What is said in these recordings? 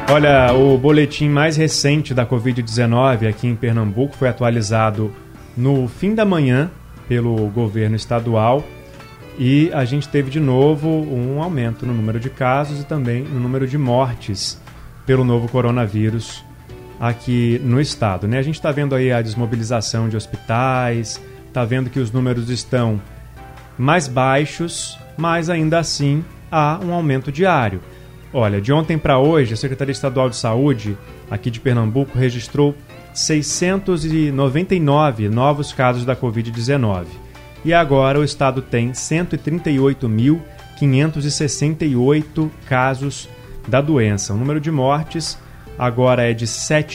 Olha, o boletim mais recente da Covid-19 aqui em Pernambuco foi atualizado no fim da manhã pelo governo estadual e a gente teve de novo um aumento no número de casos e também no número de mortes pelo novo coronavírus aqui no estado, né? A gente está vendo aí a desmobilização de hospitais, está vendo que os números estão mais baixos, mas ainda assim há um aumento diário. Olha, de ontem para hoje, a Secretaria Estadual de Saúde aqui de Pernambuco registrou 699 novos casos da Covid-19. E agora o estado tem 138.568 casos da doença. O número de mortes agora é de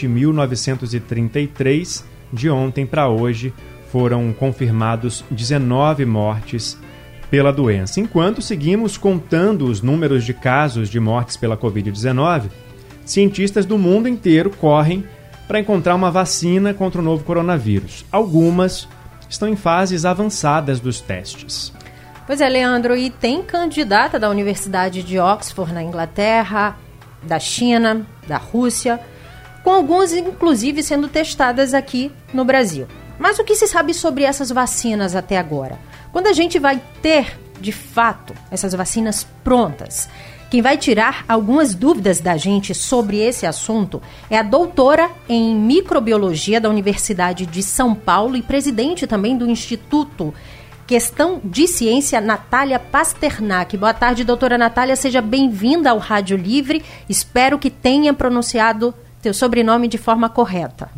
7.933. De ontem para hoje foram confirmados 19 mortes pela doença. Enquanto seguimos contando os números de casos de mortes pela Covid-19, cientistas do mundo inteiro correm para encontrar uma vacina contra o novo coronavírus. Algumas estão em fases avançadas dos testes. Pois é, Leandro, e tem candidata da Universidade de Oxford, na Inglaterra, da China, da Rússia, com algumas inclusive sendo testadas aqui no Brasil. Mas o que se sabe sobre essas vacinas até agora? Quando a gente vai ter, de fato, essas vacinas prontas? Quem vai tirar algumas dúvidas da gente sobre esse assunto é a doutora em microbiologia da Universidade de São Paulo e presidente também do Instituto Questão de Ciência, Natália Pasternak. Boa tarde, doutora Natália, seja bem-vinda ao Rádio Livre. Espero que tenha pronunciado teu sobrenome de forma correta.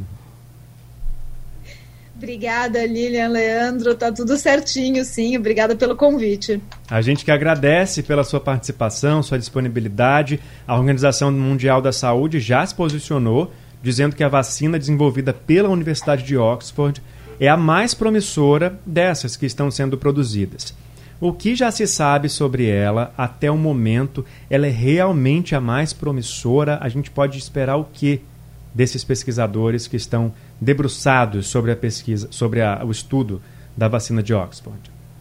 Obrigada, Lilian, Leandro, tá tudo certinho, sim, obrigada pelo convite. A gente que agradece pela sua participação, sua disponibilidade. A Organização Mundial da Saúde já se posicionou, dizendo que a vacina desenvolvida pela Universidade de Oxford é a mais promissora dessas que estão sendo produzidas. O que já se sabe sobre ela até o momento? Ela é realmente a mais promissora? A gente pode esperar o quê desses pesquisadores que estão debruçados sobre a pesquisa, sobre o estudo da vacina de Oxford?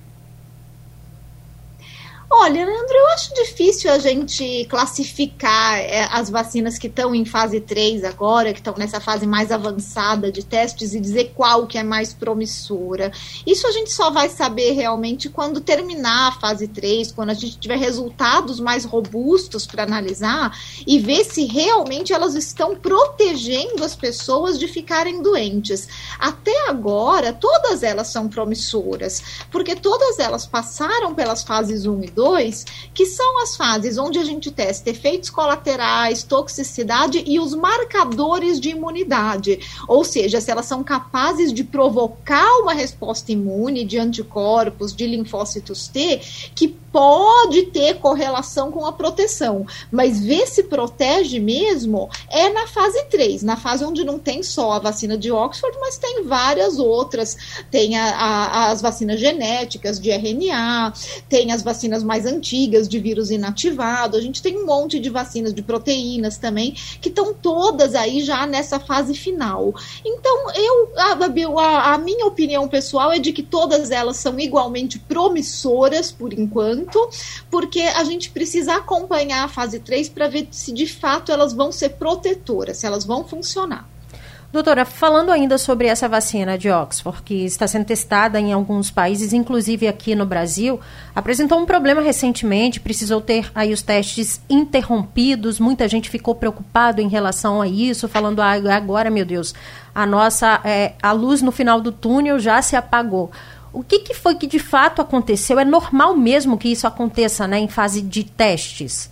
Olha, Leandro, eu acho difícil a gente classificar as vacinas que estão em fase 3 agora, que estão nessa fase mais avançada de testes e dizer qual que é mais promissora. Isso a gente só vai saber realmente quando terminar a fase 3, quando a gente tiver resultados mais robustos para analisar e ver se realmente elas estão protegendo as pessoas de ficarem doentes. Até agora, todas elas são promissoras, porque todas elas passaram pelas fases 1 e 2, que são as fases onde a gente testa efeitos colaterais, toxicidade e os marcadores de imunidade, ou seja, se elas são capazes de provocar uma resposta imune de anticorpos, de linfócitos T, que pode ter correlação com a proteção, mas ver se protege mesmo é na fase 3, na fase onde não tem só a vacina de Oxford, mas tem várias outras, tem as vacinas genéticas de RNA, tem as vacinas mais antigas de vírus inativado, a gente tem um monte de vacinas de proteínas também, que estão todas aí já nessa fase final. Então, a minha opinião pessoal é de que todas elas são igualmente promissoras por enquanto, porque a gente precisa acompanhar a fase 3 para ver se de fato elas vão ser protetoras, se elas vão funcionar. Doutora, falando ainda sobre essa vacina de Oxford, que está sendo testada em alguns países, inclusive aqui no Brasil, apresentou um problema recentemente, precisou ter aí os testes interrompidos, muita gente ficou preocupado em relação a isso, falando, agora, meu Deus, a luz no final do túnel já se apagou. O que foi que de fato aconteceu? É normal mesmo que isso aconteça, né, em fase de testes?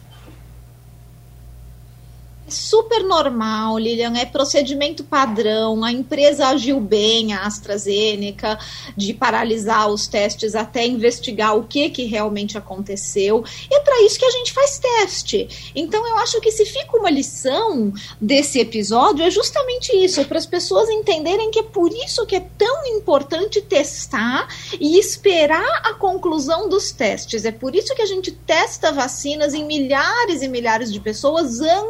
Super normal, Lilian, é procedimento padrão, a empresa agiu bem, a AstraZeneca, de paralisar os testes até investigar o que realmente aconteceu, e é para isso que a gente faz teste. Então eu acho que se fica uma lição desse episódio é justamente isso, para as pessoas entenderem que é por isso que é tão importante testar e esperar a conclusão dos testes, é por isso que a gente testa vacinas em milhares e milhares de pessoas antes de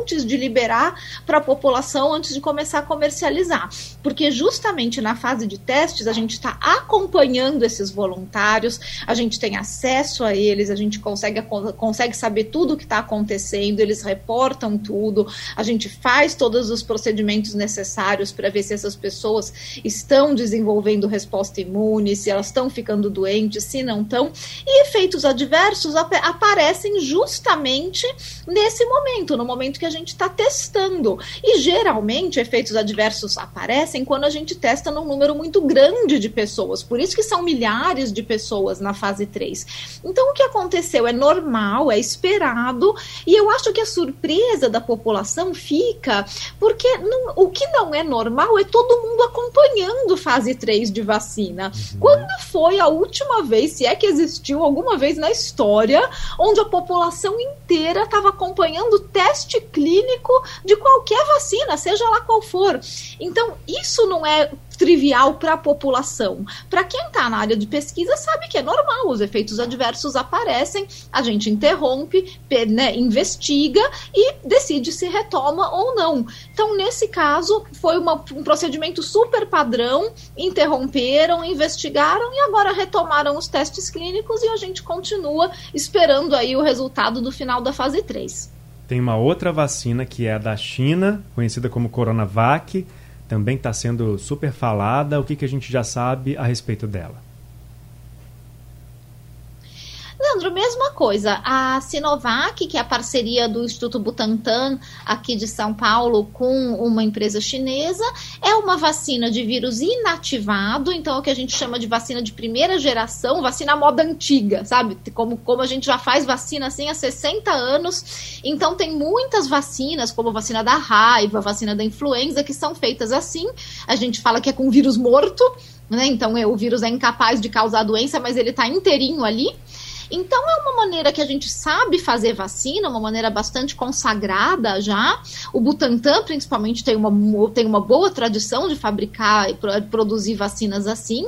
liberar para a população antes de começar a comercializar. Porque justamente na fase de testes a gente está acompanhando esses voluntários, a gente tem acesso a eles, a gente consegue saber tudo o que está acontecendo, eles reportam tudo, a gente faz todos os procedimentos necessários para ver se essas pessoas estão desenvolvendo resposta imune, se elas estão ficando doentes, se não estão, e efeitos adversos aparecem justamente nesse momento, no momento que a gente está testando, e geralmente efeitos adversos aparecem quando a gente testa num número muito grande de pessoas, por isso que são milhares de pessoas na fase 3. Então o que aconteceu é normal, é esperado, e eu acho que a surpresa da população fica, porque o que não é normal é todo mundo acompanhando fase 3 de vacina. Quando foi a última vez, se é que existiu alguma vez na história, onde a população inteira estava acompanhando o teste clínico de qualquer vacina, seja lá qual for? Então, isso não é trivial para a população. Para quem está na área de pesquisa sabe que é normal, os efeitos adversos aparecem, a gente interrompe, investiga e decide se retoma ou não. Então, nesse caso, foi um procedimento super padrão, interromperam, investigaram e agora retomaram os testes clínicos e a gente continua esperando aí o resultado do final da fase 3. Tem uma outra vacina que é a da China, conhecida como Coronavac, também está sendo super falada. O que a gente já sabe a respeito dela? Leandro, mesma coisa. A Sinovac, que é a parceria do Instituto Butantan aqui de São Paulo com uma empresa chinesa, é uma vacina de vírus inativado, então é o que a gente chama de vacina de primeira geração, vacina moda antiga, sabe? Como a gente já faz vacina assim há 60 anos, então tem muitas vacinas, como a vacina da raiva, a vacina da influenza, que são feitas assim, a gente fala que é com vírus morto, né? Então o vírus é incapaz de causar doença, mas ele está inteirinho ali. Então é uma maneira que a gente sabe fazer vacina, uma maneira bastante consagrada já. O Butantan, principalmente, tem uma boa tradição de fabricar e produzir vacinas assim.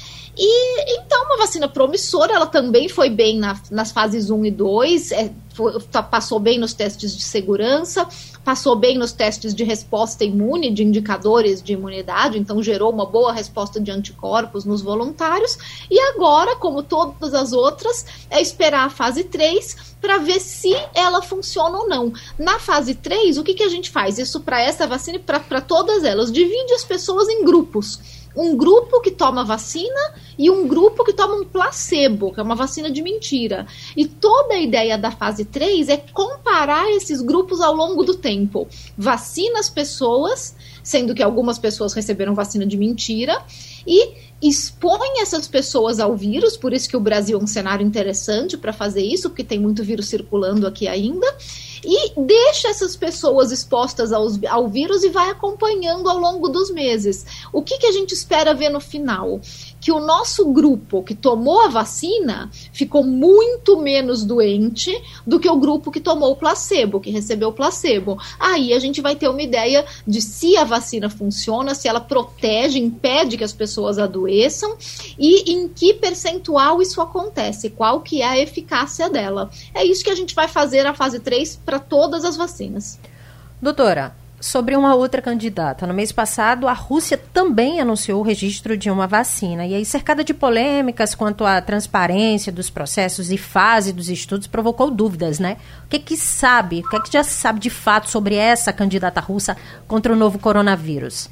E então uma vacina promissora, ela também foi bem nas fases 1 e 2, passou bem nos testes de segurança, passou bem nos testes de resposta imune, de indicadores de imunidade, então gerou uma boa resposta de anticorpos nos voluntários, e agora, como todas as outras, é esperar a fase 3 para ver se ela funciona ou não. Na fase 3, o que a gente faz? Isso para essa vacina e para todas elas, divide as pessoas em grupos. Um grupo que toma vacina e um grupo que toma um placebo, que é uma vacina de mentira. E toda a ideia da fase 3 é comparar esses grupos ao longo do tempo. Vacina as pessoas, sendo que algumas pessoas receberam vacina de mentira, e expõe essas pessoas ao vírus, por isso que o Brasil é um cenário interessante para fazer isso, porque tem muito vírus circulando aqui ainda, e deixa essas pessoas expostas ao vírus e vai acompanhando ao longo dos meses. O que a gente espera ver no final? Que o nosso grupo que tomou a vacina ficou muito menos doente do que o grupo que tomou o placebo, que recebeu o placebo. Aí a gente vai ter uma ideia de se a vacina funciona, se ela protege, impede que as pessoas adoeçam e em que percentual isso acontece, qual que é a eficácia dela. É isso que a gente vai fazer na fase 3 para todas as vacinas. Doutora, sobre uma outra candidata. No mês passado, a Rússia também anunciou o registro de uma vacina. E aí, cercada de polêmicas quanto à transparência dos processos e fase dos estudos, provocou dúvidas, né? O que já se sabe de fato sobre essa candidata russa contra o novo coronavírus?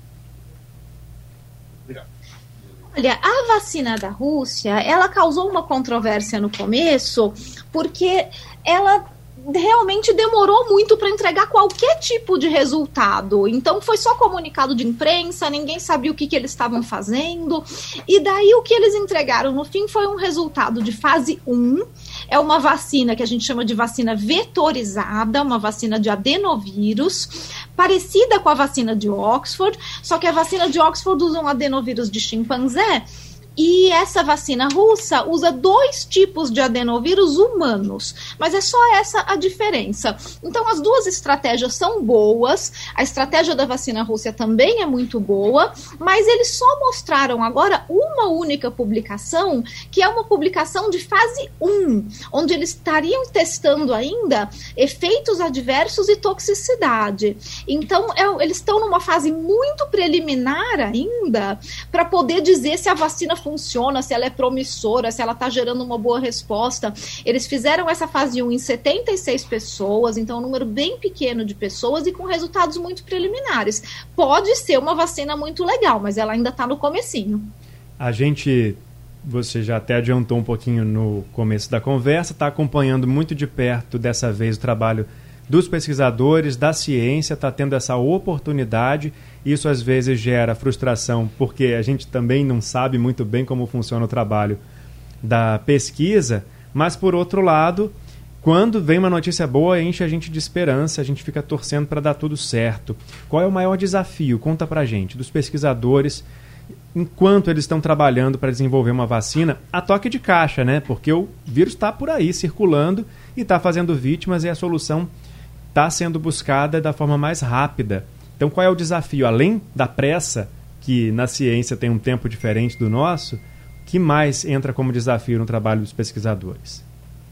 Olha, a vacina da Rússia, ela causou uma controvérsia no começo, porque ela realmente demorou muito para entregar qualquer tipo de resultado. Então foi só comunicado de imprensa, ninguém sabia o que eles estavam fazendo. E daí o que eles entregaram no fim foi um resultado de fase 1. É uma vacina que a gente chama de vacina vetorizada, uma vacina de adenovírus, parecida com a vacina de Oxford, só que a vacina de Oxford usa um adenovírus de chimpanzé. E essa vacina russa usa 2 tipos de adenovírus humanos, mas é só essa a diferença. Então as duas estratégias são boas, a estratégia da vacina russa também é muito boa, mas eles só mostraram agora uma única publicação, que é uma publicação de fase 1, onde eles estariam testando ainda efeitos adversos e toxicidade. Então, eles estão numa fase muito preliminar ainda para poder dizer se a vacina funciona, se ela é promissora, se ela está gerando uma boa resposta. Eles fizeram essa fase 1 em 76 pessoas, então um número bem pequeno de pessoas e com resultados muito preliminares. Pode ser uma vacina muito legal, mas ela ainda está no comecinho. Você já até adiantou um pouquinho no começo da conversa, está acompanhando muito de perto dessa vez o trabalho dos pesquisadores, da ciência, está tendo essa oportunidade. Isso às vezes gera frustração, porque a gente também não sabe muito bem como funciona o trabalho da pesquisa, mas por outro lado, quando vem uma notícia boa, enche a gente de esperança, a gente fica torcendo para dar tudo certo. Qual é o maior desafio? Conta pra gente, dos pesquisadores, enquanto eles estão trabalhando para desenvolver uma vacina a toque de caixa, né? Porque o vírus está por aí circulando e está fazendo vítimas e a solução está sendo buscada da forma mais rápida. Então, qual é o desafio? Além da pressa, que na ciência tem um tempo diferente do nosso, que mais entra como desafio no trabalho dos pesquisadores?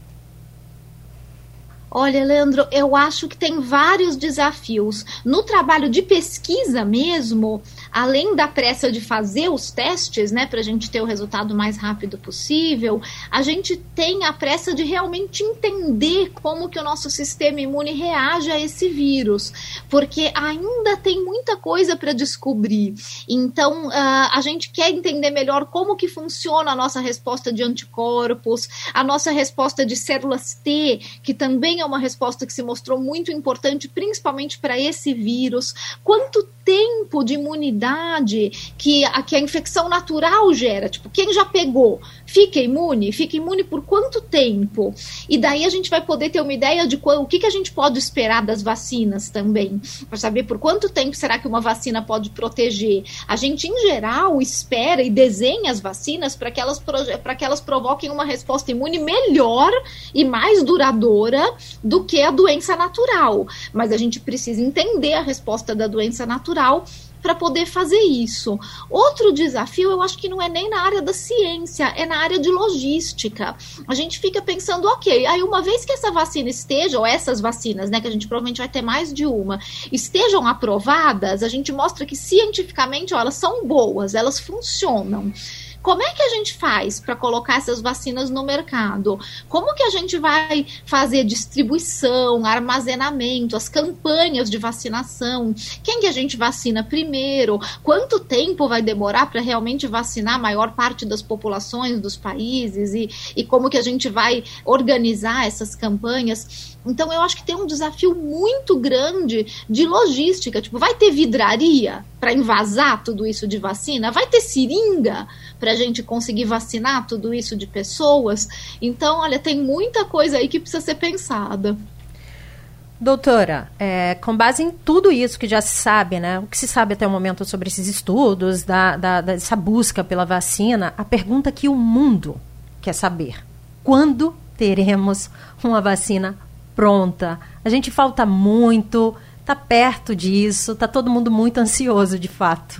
Olha, Leandro, eu acho que tem vários desafios. No trabalho de pesquisa mesmo, além da pressa de fazer os testes, né, para a gente ter o resultado mais rápido possível, a gente tem a pressa de realmente entender como que o nosso sistema imune reage a esse vírus, porque ainda tem muita coisa para descobrir. Então, a gente quer entender melhor como que funciona a nossa resposta de anticorpos, a nossa resposta de células T, que também é uma resposta que se mostrou muito importante, principalmente para esse vírus. Quanto tempo de imunidade que a infecção natural gera? Tipo, quem já pegou, fica imune? Fica imune por quanto tempo? E daí a gente vai poder ter uma ideia de o que a gente pode esperar das vacinas também, para saber por quanto tempo será que uma vacina pode proteger. A gente, em geral, espera e desenha as vacinas para que elas provoquem uma resposta imune melhor e mais duradoura do que a doença natural. Mas a gente precisa entender a resposta da doença natural para poder fazer isso. Outro desafio, eu acho que não é nem na área da ciência, é na área de logística. A gente fica pensando, ok, aí uma vez que essa vacina esteja, ou essas vacinas, né, que a gente provavelmente vai ter mais de uma, estejam aprovadas, a gente mostra que cientificamente, ó, elas são boas, elas funcionam. Como é que a gente faz para colocar essas vacinas no mercado? Como que a gente vai fazer distribuição, armazenamento, as campanhas de vacinação? Quem que a gente vacina primeiro? Quanto tempo vai demorar para realmente vacinar a maior parte das populações dos países? E como que a gente vai organizar essas campanhas? Então, eu acho que tem um desafio muito grande de logística. Tipo, vai ter vidraria para envasar tudo isso de vacina? Vai ter seringa para a gente conseguir vacinar tudo isso de pessoas? Então, olha, tem muita coisa aí que precisa ser pensada. Doutora, com base em tudo isso que já se sabe, né, o que se sabe até o momento sobre esses estudos, dessa busca pela vacina, a pergunta que o mundo quer saber: quando teremos uma vacina pronta? A gente falta muito, está perto disso, está todo mundo muito ansioso, de fato.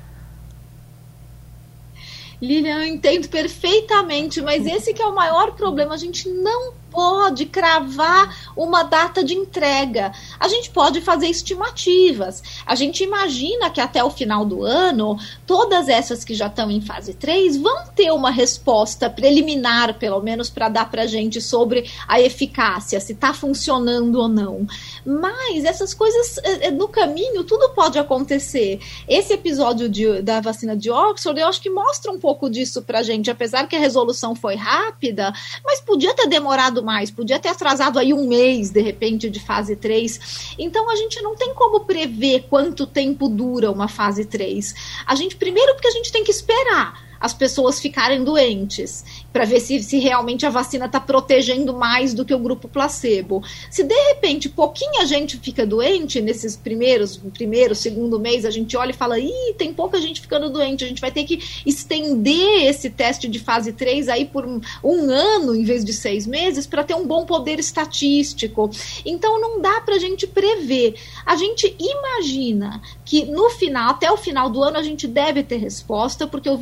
Lilian, eu entendo perfeitamente, mas esse que é o maior problema. A gente não pode cravar uma data de entrega. A gente pode fazer estimativas. A gente imagina que até o final do ano, todas essas que já estão em fase 3 vão ter uma resposta preliminar, pelo menos, para dar para a gente sobre a eficácia, se está funcionando ou não. Mas essas coisas, no caminho, tudo pode acontecer. Esse episódio da vacina de Oxford, eu acho que mostra um pouco disso para a gente, apesar que a resolução foi rápida, mas podia ter demorado mais, podia ter atrasado aí um mês, de repente, de fase 3. Então, a gente não tem como prever quanto tempo dura uma fase 3. Primeiro, porque a gente tem que esperar as pessoas ficarem doentes, para ver se realmente a vacina está protegendo mais do que o grupo placebo. Se de repente pouquinha gente fica doente nesses primeiro, segundo mês, a gente olha e fala, tem pouca gente ficando doente, a gente vai ter que estender esse teste de fase 3 aí por um ano em vez de 6 meses para ter um bom poder estatístico. Então não dá para a gente prever. A gente imagina que no final, até o final do ano, a gente deve ter resposta, porque o vírus ainda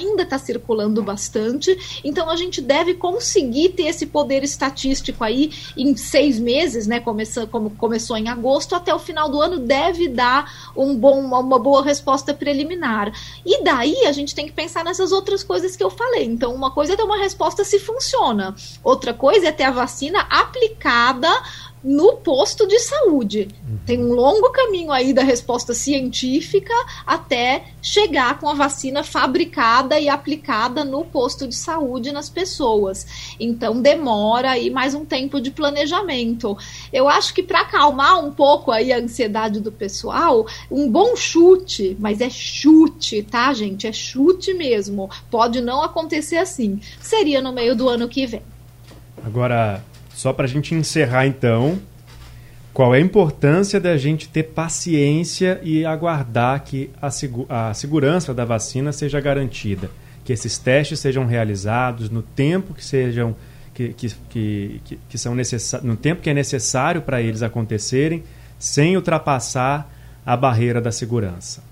ainda está circulando bastante, então a gente deve conseguir ter esse poder estatístico aí em 6 meses, né, como começou em agosto, até o final do ano deve dar uma boa resposta preliminar. E daí a gente tem que pensar nessas outras coisas que eu falei. Então, uma coisa é ter uma resposta se funciona, outra coisa é ter a vacina aplicada no posto de saúde. Tem um longo caminho aí da resposta científica até chegar com a vacina fabricada e aplicada no posto de saúde nas pessoas. Então demora aí mais um tempo de planejamento. Eu acho que para acalmar um pouco aí a ansiedade do pessoal, um bom chute, mas é chute, tá, gente? É chute mesmo. Pode não acontecer assim. Seria no meio do ano que vem. Agora, só para a gente encerrar, então, qual é a importância da gente ter paciência e aguardar que a segurança da vacina seja garantida, que esses testes sejam realizados no tempo que sejam que são no tempo que é necessário para eles acontecerem, sem ultrapassar a barreira da segurança?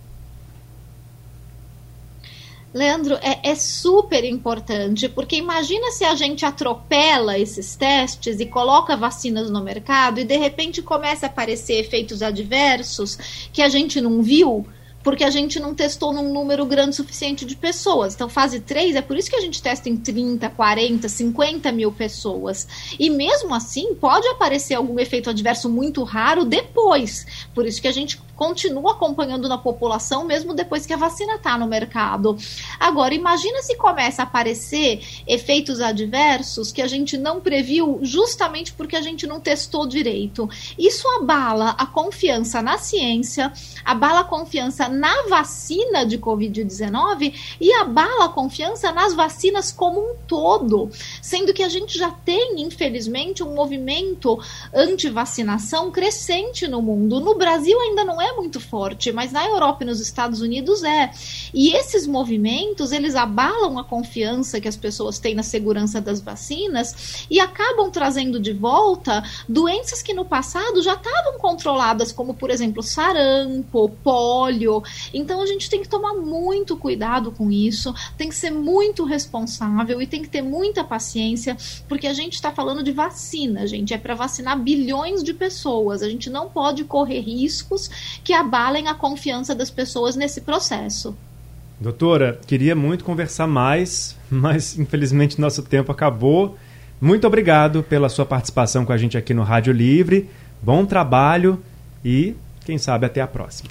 Leandro, é super importante, porque imagina se a gente atropela esses testes e coloca vacinas no mercado e de repente começa a aparecer efeitos adversos que a gente não viu, porque a gente não testou num número grande o suficiente de pessoas. Então, fase 3, é por isso que a gente testa em 30, 40, 50 mil pessoas. E mesmo assim, pode aparecer algum efeito adverso muito raro depois. Por isso que a gente continua acompanhando na população, mesmo depois que a vacina está no mercado. Agora, imagina se começa a aparecer efeitos adversos que a gente não previu justamente porque a gente não testou direito. Isso abala a confiança na ciência, abala a confiança na vacina de Covid-19 e abala a confiança nas vacinas como um todo, sendo que a gente já tem, infelizmente, um movimento anti-vacinação crescente no mundo. No Brasil ainda não é muito forte, mas na Europa e nos Estados Unidos é. E esses movimentos, eles abalam a confiança que as pessoas têm na segurança das vacinas e acabam trazendo de volta doenças que no passado já estavam controladas, como, por exemplo, sarampo, pólio. Então a gente tem que tomar muito cuidado com isso, tem que ser muito responsável e tem que ter muita paciência, porque a gente está falando de vacina, gente, é para vacinar bilhões de pessoas, a gente não pode correr riscos que abalem a confiança das pessoas nesse processo. Doutora, queria muito conversar mais, mas infelizmente nosso tempo acabou. Muito obrigado pela sua participação com a gente aqui no Rádio Livre, bom trabalho e quem sabe até a próxima.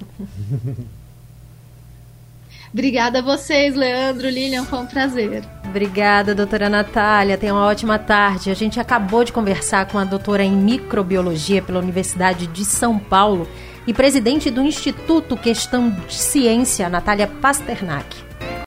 Obrigada a vocês, Leandro, Lilian, foi um prazer. Obrigada, doutora Natália, tenha uma ótima tarde. A gente acabou de conversar com a doutora em microbiologia pela Universidade de São Paulo e presidente do Instituto Questão de Ciência, Natália Pasternak.